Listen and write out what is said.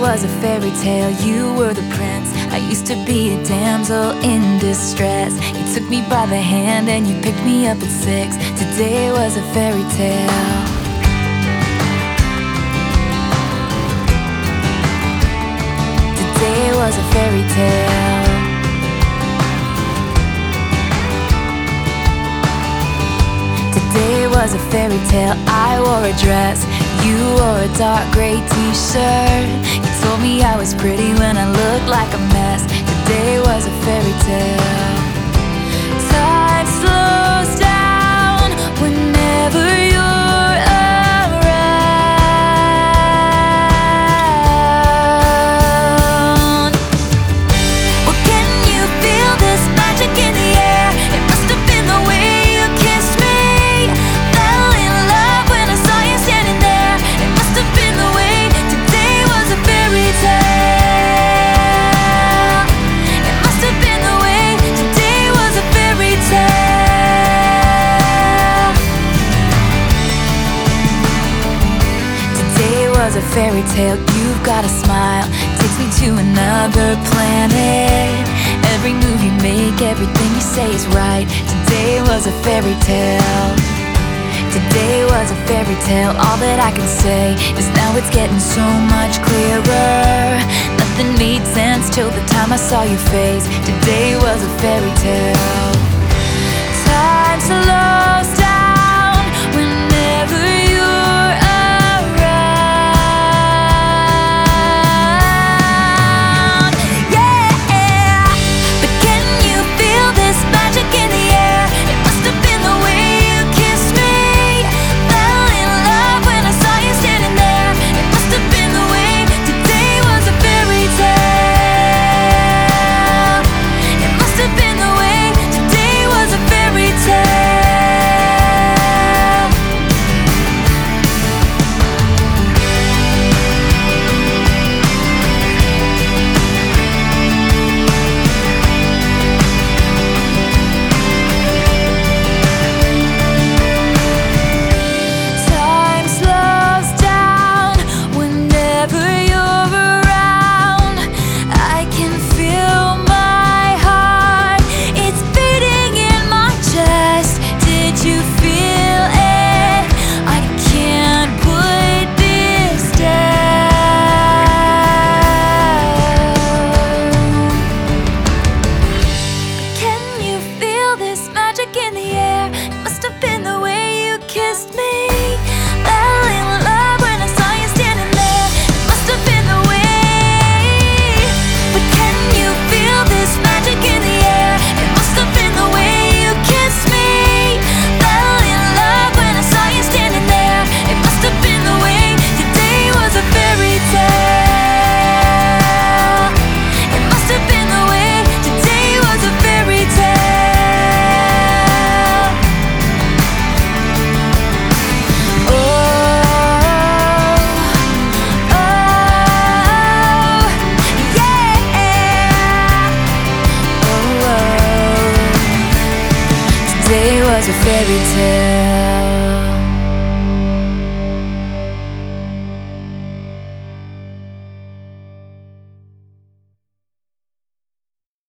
was a fairy tale, you were the prince. I used to be a damsel in distress. You took me by the hand and you picked me up at 6. Today was a fairy tale. Today was a fairy tale. Today was a fairy tale. I wore a dress, you wore a dark gray t-shirt. You told me I was pretty when I looked like a mess. Today was a fairy tale. Time slows down whenever you're around. Well, can you feel this magic in the air? It must have been the way you kissed me. Fell in love when I saw you standing there. It must have been the way. Today was a fairy tale. It must have been the way. Today was a fairy tale. Today was a fairy tale. You've got a smile, takes me to another planet. Every move you make, everything you say is right. Today was a fairy tale. Today was a fairy tale. All that I can say is now it's getting so much clearer. Nothing made sense till the time I saw your face. Today was a fairy tale. Time slows down whenever you're around. Yeah, but can you feel this magic in the air? It must have been the way you kissed me. Fell in love when I saw you standing there. It must have been the way. Today was a fairy tale. It must have been the way. Today was a fairy tale. Time slows down whenever you're around. I can feel my heart, it's beating in my chest. Did you feel it? I can't put this down. Can you feel this magic in the air? It must have been the way you kissed me. Fell in love when I saw you standing there. It must have been the way. But can you feel this magic in the air? It must have been the way you kissed me. Fell in love when I saw you standing there. It must have been the way. Today was a fairy tale. It must have been the way. Today was a fairy tale. Oh, oh, yeah. Oh, today was a fairy tale.